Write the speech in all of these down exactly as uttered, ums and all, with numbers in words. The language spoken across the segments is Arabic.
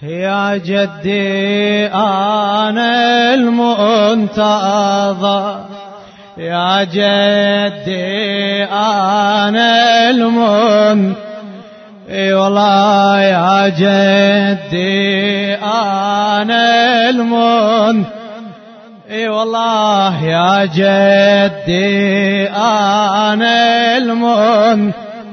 يا جدي أنا المنتظر، يا جدي أنا المن اي والله يا جدي أنا المن اي والله يا جدي أنا المن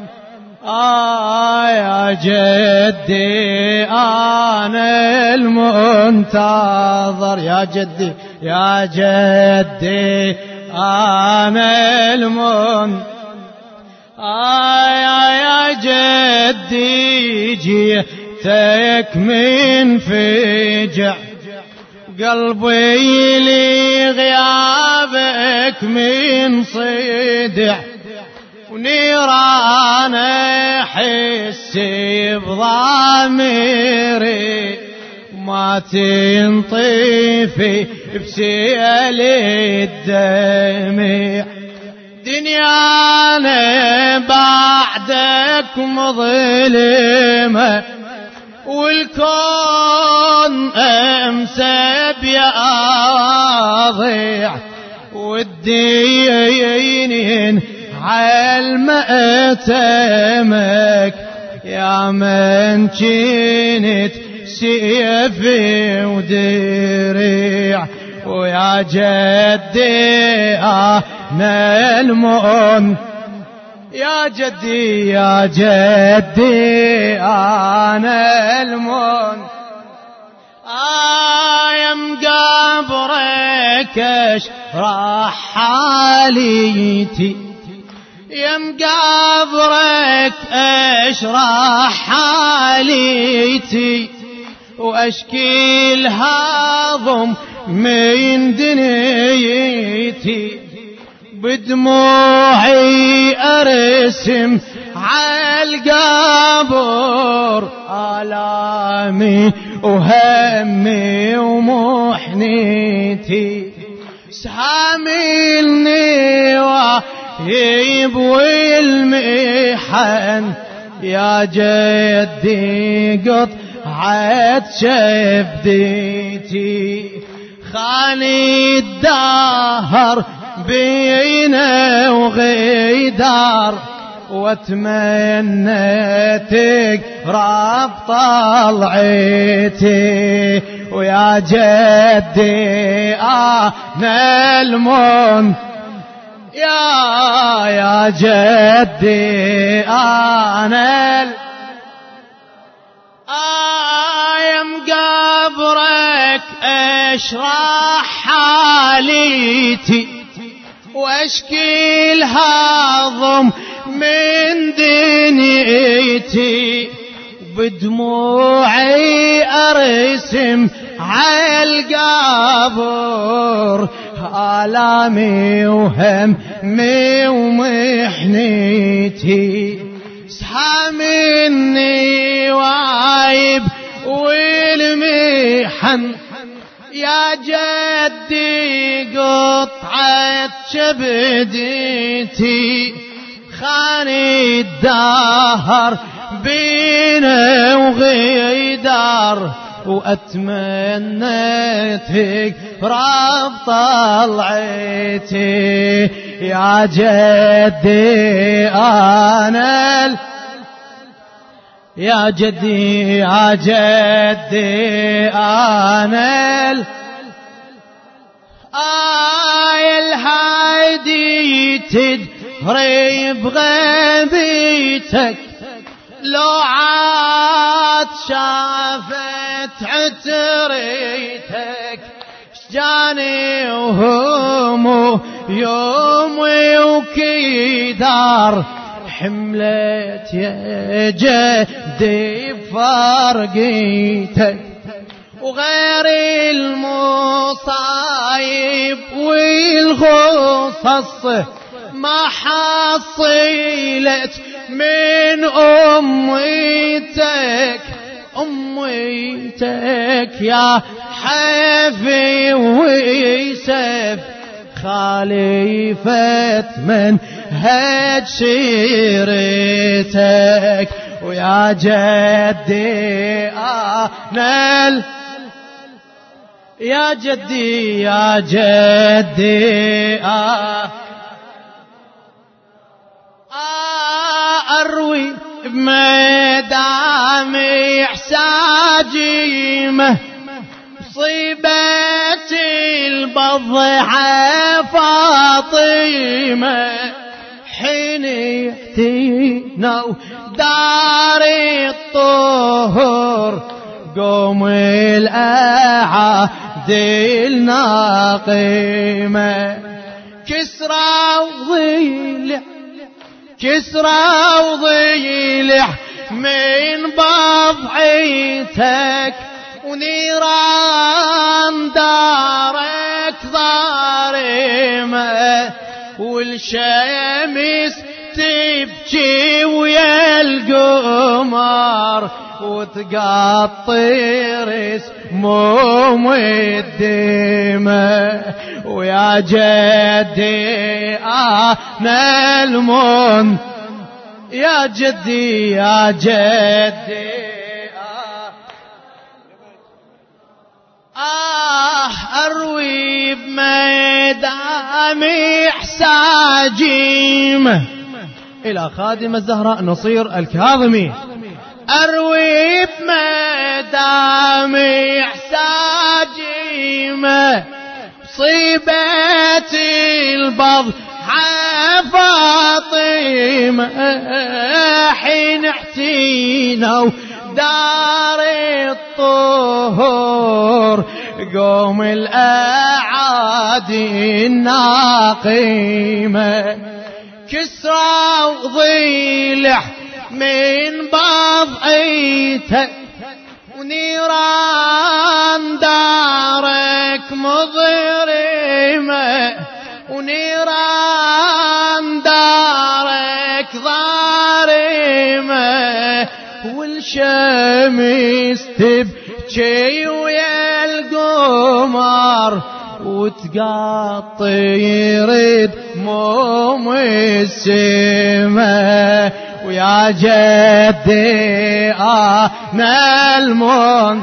آه يا جدي أنا المنتظر، يا جدي يا جدي أنا المن آه يا جدي جيتك من فجع، قلبي لي غيابك من صدع، ونيران حسي بضميري ما تنطفي بسيل الدمع، دنيانا بعدك مظلمة، والكون أمسى بياضيع، والدينين عالمأتمك يا من كنت سيفي ودريع، ويا جدي أنا المؤمن، يا جدي يا جدي أنا المؤمن آه يا مقابرك اشرح حاليتي، يا مقابرك اشرح حاليتي، واشكي الهضم من دنيتي، بدموعي ارسم عالقبر آلامي وهمي ومحنيتي، سهامي النوايب والمحن يا جدي قطعت شفديتي، خاني الدهر بينا وغيدار، واتمنى تقرب طلعتي، ويا جدي أنا المن يا يا جدي أنا ال... آه مقابرك اشرح حاليتي، واشكي الهضم من دنيتي، بدموعي ارسم عالقبر آلامي وهمي ومحنيتي، سحامي النوايب والمحن يا جدي قطعت شبديتي، خاني الدهر بينا وغيدار، واتمنى تقرب طلعتي، يا جدي أنا ال... يا جدي يا جدي أنا ال... آي الهادي تدري بغيبتك، لو عاد شافت عتريتك، شجاني وهمو يومي وكيدار، حملت يا جدي بفرقيتك، وغير المصايب والغصص ما حصلت من أميتك، أميتك يا حفي ويسف، خليفة من هج سيرتك، ويا جدي نال يا جدي يا جدي آه آه أروي بمدام إحساجيمه صيبة البضحة فاطمة حين يحتينا دار الطهر قوم الأعادي الناقمة كسرى وضيلع كسرى وضيلع من بضعتك ونيران دارك ضارمة والشمس تبكي ويا القمر وتقطر سموم الدماء ويا جدي أنا المن يا جدي يا جدي آه أروي بمدام إحساجيم إلى خادم الزهراء نصير الكاظمي أروي بمدام إحساجيم صيبة البضحة فاطمة حين احتينا دار الطهور قوم الأعادي الناقمة كسرى وضيلع من بضعتك ونيران دارك مظلمة ونيران دارك ظالمة والشمس تبكي ويا القمر وتقطر دموم السما ويا جدي أنا المن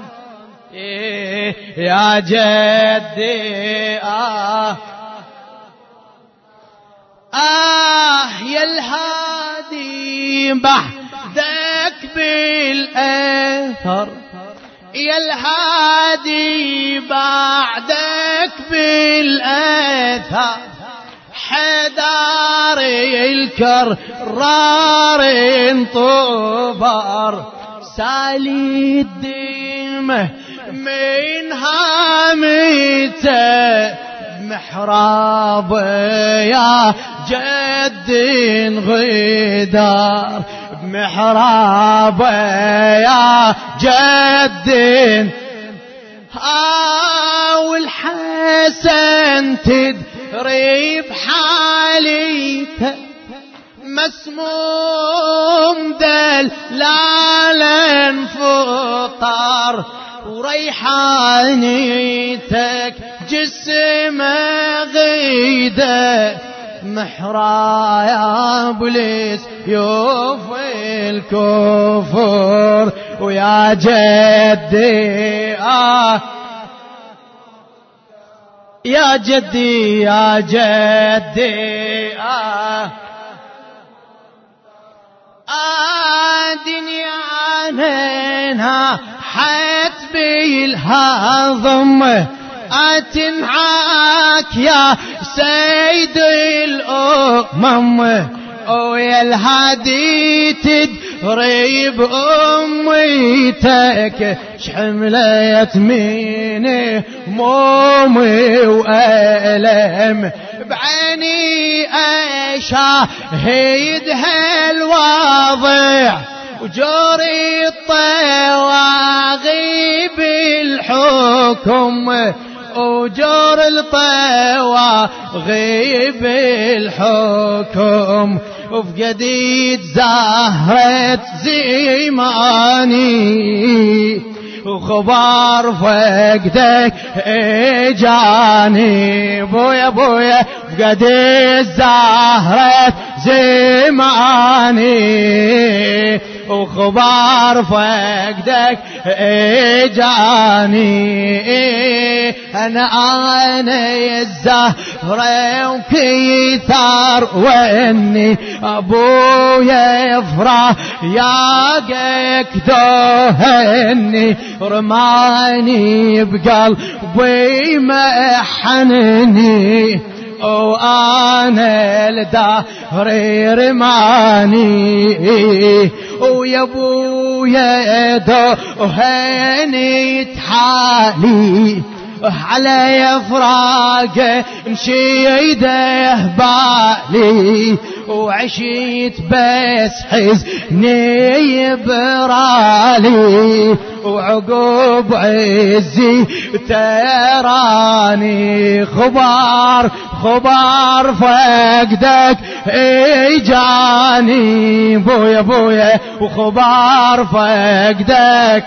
يا جدي آه آه يا الهادي بعدك بالأثر يا الهادي بعدك بالأثر حدار الكرار انطبر سالي الدمه من هامته محراب يا جد غدار بمحراب يا جد آه والحسن تدري بحاليته مسموم دلالا فطار وريحانيتك جسمه غيده محرايا بليس يوف الكفر ويا جدي آه يا جدي يا جدي آه آه دنيانا حت بالهضم أتنعاك يا سيد الأمم ويا الهادي تدري بأميتك شحملت مني مومي وألم بعيني أشاهدها الواضح وجوري الطواغي بالحكم وجور الطواغي بالحكم وفقديت زهرة زيماني وخبر فقدك اجاني بويا بويا فقديت زهرة زماني وخبر فقدك اجاني انا انا الزهرة وكثر واني ابويا يفرح يا دهني رماني بقلبي محنني وانا الدهر رماني ويا ابويا دهني تحالي على فراقه مشيده بالي وعشيت بس حزني برالي وعقوب عزي تراني خبر خبر فقدك اجاني بويا بويا وخبر فقدك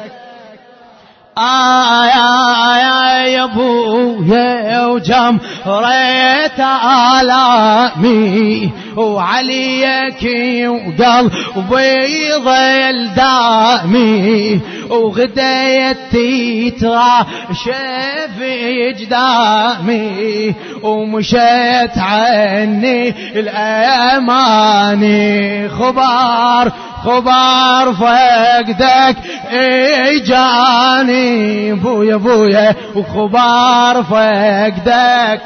آي آي يا ابويا وجمرت آلامي وعليك وقلبي ظل دامي وغديتي تراشف اجدامي ومشيت عني الاماني خبر خبر فقدك اجاني بويا بويا وخبر فقدك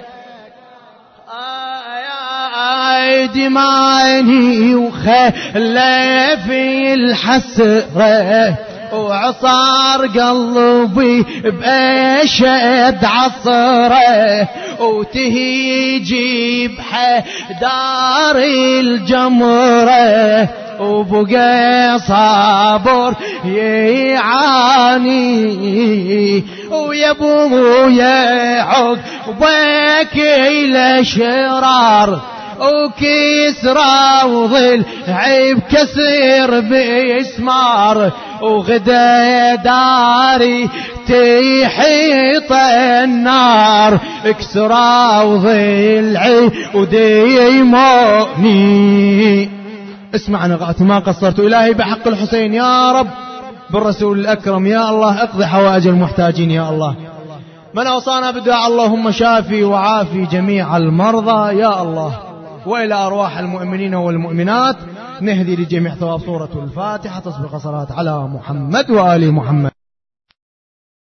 آي دماني وخلى في الحسرة وعصار قلبي بأشد عصره وتهيجي بحدار الجمره وبقى صابر يعاني ويا ابويا عقبك الى شرار وكسرى وظل عيب كسر بإسمار وغدا داري تحيط النار كسرى وظل عيب وديموني. اسمع نغات ما قصرت إلهي بحق الحسين يا رب بالرسول الأكرم يا الله اقضي حوائج المحتاجين يا الله. من أوصانا بالدعاء اللهم شافي وعافي جميع المرضى يا الله. وإلى أرواح المؤمنين والمؤمنات نهدي لجميع ثواب سورة الفاتحة. تصبح صلاة على محمد وآل محمد.